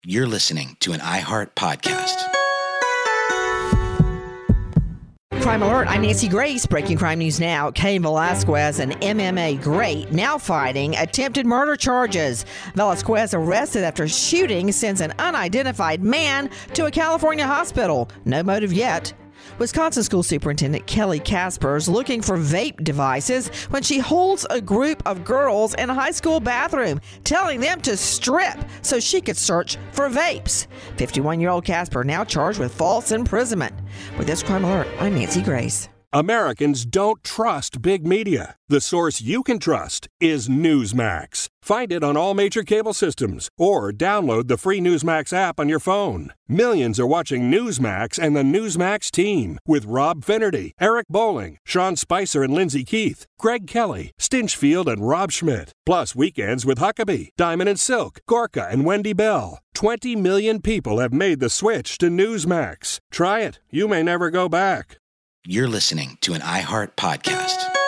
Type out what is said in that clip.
You're listening to an iHeart podcast. Crime Alert, I'm Nancy Grace. Breaking crime news now. Cain Velasquez, an MMA great, now fighting attempted murder charges. Velasquez arrested after shooting sends an unidentified man to a California hospital. No motive yet. Wisconsin School Superintendent Kelly Kaspers looking for vape devices when she holds a group of girls in a high school bathroom, telling them to strip so she could search for vapes. 51-year-old Casper now charged with false imprisonment. With this Crime Alert, I'm Nancy Grace. Americans don't trust big media. The source you can trust is Newsmax. Find it on all major cable systems or download the free Newsmax app on your phone. Millions are watching Newsmax and the Newsmax team with Rob Finnerty, Eric Bowling, Sean Spicer and Lindsay Keith, Greg Kelly, Stinchfield and Rob Schmidt. Plus weekends with Huckabee, Diamond and Silk, Gorka and Wendy Bell. 20 million people have made the switch to Newsmax. Try it. You may never go back. You're listening to an iHeart podcast.